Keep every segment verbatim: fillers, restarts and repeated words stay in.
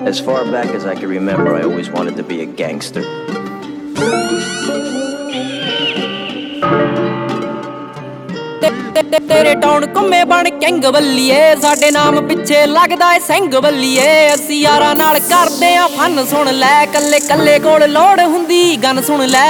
As far back as I can remember, I always wanted to be a gangster. तेरे town घुम्मे बन king बल्लीए साडे नाम पिछे लगदा है सिंह बल्लीए असी यारां नाल करदे आ फन सुन लै कल्ले कल्ले कोल लोड़ हुंदी गन सुन लै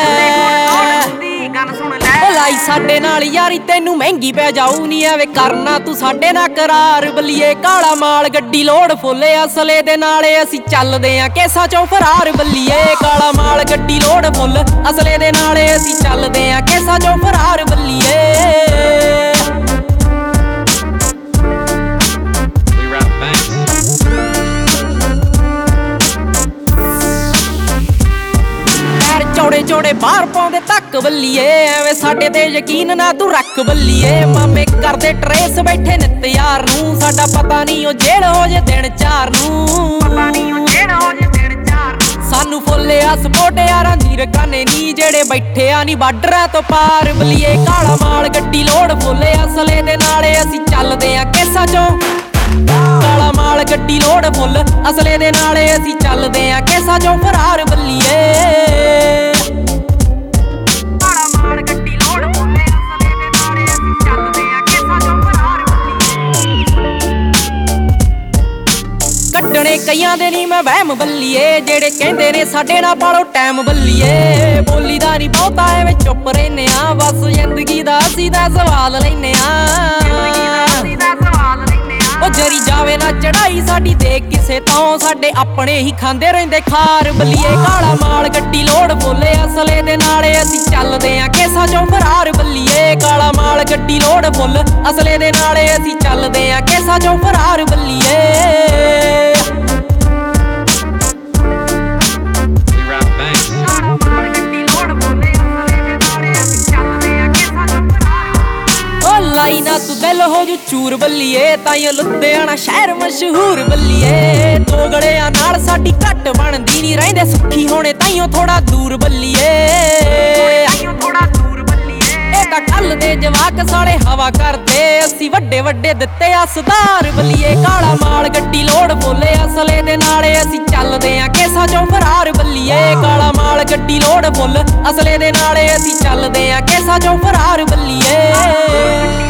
लाई साडे नाल यारी तैनू महंगी पै जाऊ नी एवे करना तू साडे नाल करार बल्लीए काला माल गड्डी लोड़ फुल्ले असले दे नाले असी चलदे आ केसां चों फरार बल्लीए काला माल गड्डी लोड़ फुल असले दे नाले असी चलदे आ केसां चों फरार बल्लीए चौड़े चौड़े बाहर पाउंदे तक बल्लीए एवें साडे ते यकीन ना तू रख बल्लीए मामे करदे ट्रेस बैठे नित यार नूं साडा पता नहीं ओ जेल हो जे दिन चार नूं पता नहीं ओ जेल हो जे दिन चार सानू फुल्ले आ सपोर्ट यारां दी रकाने नी जेड़े बैठे आ नी बार्डरां तो पार बल्लीए काला माल गड्डी लोड़ फुल्ले असले दे नाले असी चलदे आ केसां चों काला माल गड्डी लोड़ फुल असले दे नाले असी चलदे आ केसां चों फरार बल्लीए कड्डने कईयां दे नी मैं वहम बल्लीए जेड़े कहंदे ने साडे नाल पालो टाइम बल्लीए बोली दा नी बहुता एवें चुप रहिने आ बस जिंदगी दा असी दा सवाल लैने आ ओ जरी जावे ना चढ़ाई साडी देख किसे तों साडे अपने ही खांदे रहिंदे खार बल्लीए काला माल गड्डी लोड़ फुल्ले असले दे नाले असी चलदे आ केसां चों फरार बल्लीए काला माल गड्डी लोड़ फुल असले दे नाले असी चलदे आ केसां चों फरार बल्लीए लाई ना तू दिल हो जू चूर बल्लीए ताइयों लुधियाना शहर मशहूर बल्लीए दो गड़िया नाल साडी घट बनदी नी रहिंदे सुखी होने ताइयों थोड़ा दूर बल्लीए कल दे जवाक साले हवा करदे असी वड्डे वड्डे दित्ते आ सुधार बल्लीए काला माल गड्डी लोड़ फुल्ले असले दे नाले असी चलदे आ केसां चों फरार बल्लीए काला माल गड्डी लोड़ फुल असले दे नाले असी चलदे आ केसां चों फरार बल्लीए।